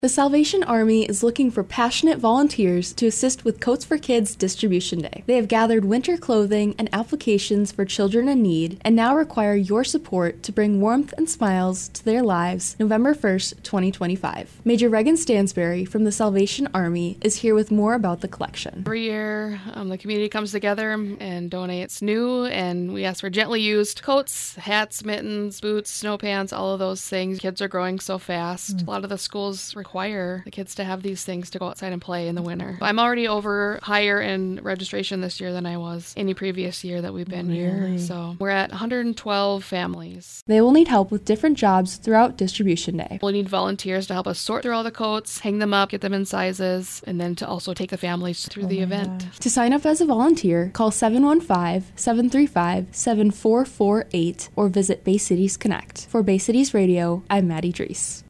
The Salvation Army is looking for passionate volunteers to assist with Coats for Kids Distribution Day. They have gathered winter clothing and applications for children in need and now require your support to bring warmth and smiles to their lives November 1st, 2025. Major Reagan Stansberry from the Salvation Army is here with more about the collection. Every year, the community comes together and donates new, and we ask for gently used coats, hats, mittens, boots, snow pants, all of those things. Kids are growing so fast. A lot of the schools require the kids to have these things to go outside and play in the winter. I'm already higher in registration this year than I was any previous year that we've been here. So we're at 112 families. They will need help with different jobs throughout Distribution Day. We'll need volunteers to help us sort through all the coats, hang them up, get them in sizes, and then to also take the families through the event. To sign up as a volunteer, call 715-735-7448 or visit Bay Cities Connect. For Bay Cities Radio, I'm Maddie Drees.